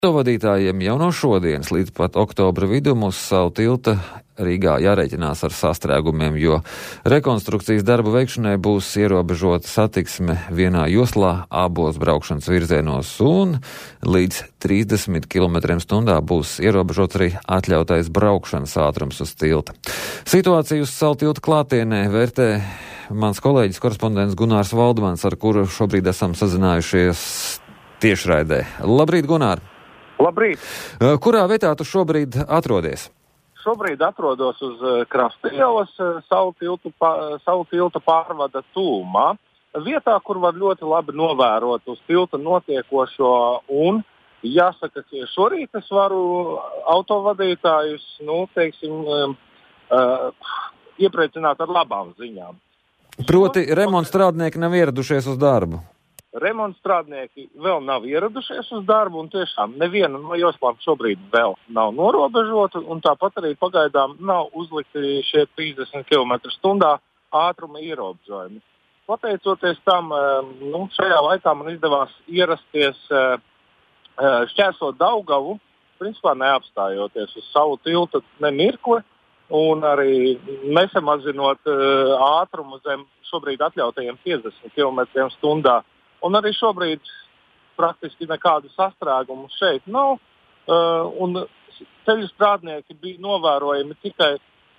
Autovadītājiem jau no šodienas līdz pat oktobra vidum uz savu tilta Rīgā jārēķinās ar sastrēgumiem, jo rekonstrukcijas darbu veikšanai būs ierobežota satiksme vienā joslā abos braukšanas virzienos un līdz 30 km/h būs ierobežots arī atļautais braukšanas ātrums uz tilta. Situāciju uz savu tilta klātienē vērtē mans kolēģis korespondents Gunārs Valdmans, ar kuru šobrīd esam sazinājušies tiešraidē. Labrīt, Gunār! Labrīt! Kurā vietā tu šobrīd atrodies? Šobrīd atrodos uz Krasta ielas, savu tilta pārvada tūmā. Vietā, kur var ļoti labi novērot uz tilta notiekošo, un jāsaka, ka šorīt es varu autovadītājus, iepriecināt ar labām ziņām. Proti, remontstrādnieki nav ieradušies uz darbu? Remontstrādnieki vēl nav ieradušies uz darbu, un tiešām neviena no joslām šobrīd vēl nav norobežota, un tāpat arī pagaidām nav uzlikti šie 30 km/h ātruma ierobežojumi. Pateicoties tam, šajā laikā man izdevās ierasties šķērsot Daugavu, principā neapstājoties uz savu tiltu nemirkli, un arī nesamazinot ātrumu zem šobrīd atļautajiem 50 km/h. Un arī šobrīd praktiski nekādu sastrēgumu šeit nav, un ceļu strādnieki bija novērojami tikai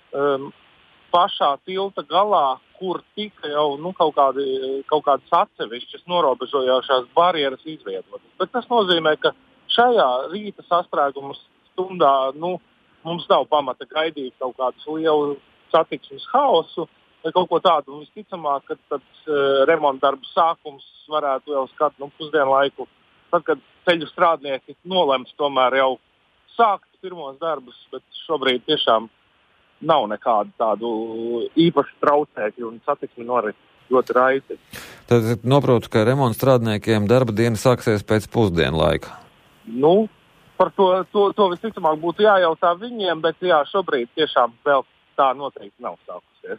pašā tilta galā, kur tika jau kaut kādas atsevišķas norobežojošās barjeras izveidotas. Bet tas nozīmē, ka šajā rīta sastrēgumu stundā mums nav pamata gaidīt kaut kādus lielu satiksmes haosu vai kaut ko tādu. Visticamāk, ka tad remonta darbu sākums varētu jau skart pusdienlaiku, tad, kad ceļu strādnieki nolems tomēr jau sākt pirmos darbus, bet šobrīd tiešām nav nekādu tādu īpašu traucēkļu un satiksmi norit ļoti raiti. Tad noprotu, ka remonta strādniekiem darba diena sāksies pēc pusdienlaika. Par to visticamāk būtu jājautā viņiem, bet jā, šobrīd tiešām vēl tā noteikti nav sākusies.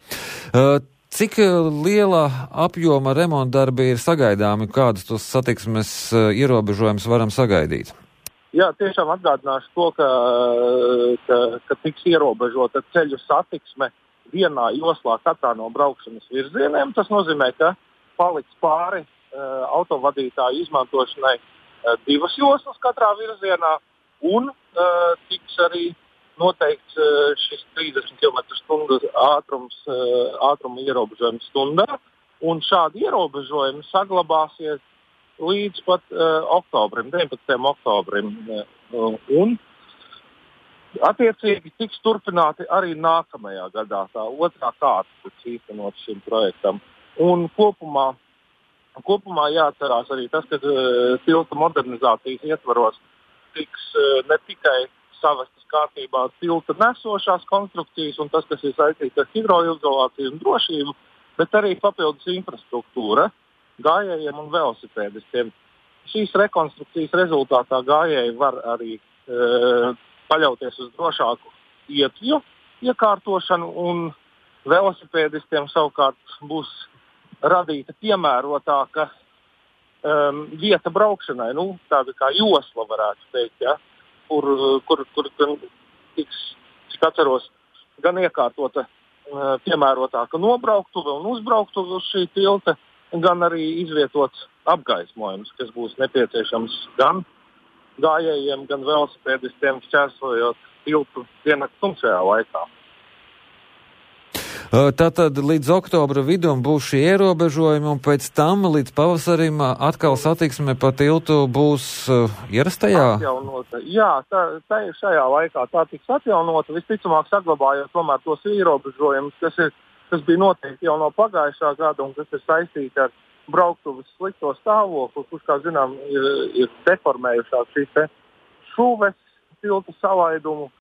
Cik liela apjoma remonta darbi ir sagaidāmi, kādus tos satiksmes ierobežojumus varam sagaidīt? Jā, tiešām atgādināšu to, ka tiks ierobežota ceļu satiksme vienā joslā katrā no braukšanas virzieniem. Tas nozīmē, ka paliks pāri autovadītāju izmantošanai 2 joslas katrā virzienā un tiks arī noteikts šis 30 km/h ātruma ierobežojums stundā, un šādi ierobežojumi saglabāsies līdz pat oktobrim, 19. oktobrim. Un attiecīgi tiks turpināti arī nākamajā gadā, tā otrā kārta tiks īstenot šim projektam. Un kopumā jāatcerās arī tas, ka tilta modernizācijas ietvaros tiks ne tikai savestas kārtībā tilta nesošās konstrukcijas un tas, kas ir saistīts ar hidroizolāciju un drošību, bet arī papildus infrastruktūra gājējiem un velosipēdistiem. Šīs rekonstrukcijas rezultātā gājēji var arī paļauties uz drošāku ietļu iekārtošanu, un velosipēdistiem savukārt būs radīta piemērotāka vieta braukšanai, tāda kā josla varētu teikt, ja? Kur gan tiks, cik atceros, gan iekārtota piemērotāka nobrauktuve un uzbrauktuve uz šī tilta, gan arī izvietots apgaismojums, kas būs nepieciešams gan gājējiem, gan velosipēdistiem šķērsojot tiltu diennakts tumšajā laikā. Tātad līdz oktobra vidum būs šie ierobežojumi, un pēc tam līdz pavasarim atkal satiksme pa tiltu būs ierastajā? Atjaunota. Jā, tā šajā laikā tā tiks atjaunota, visticamāk saglabājot tomēr tos ierobežojumus, kas bija noteikti jau no pagājušā gada un kas ir saistīti ar brauktuves slikto stāvokli, kurš, kā zinām, ir deformējušās šīs te šuves tiltu salaidumu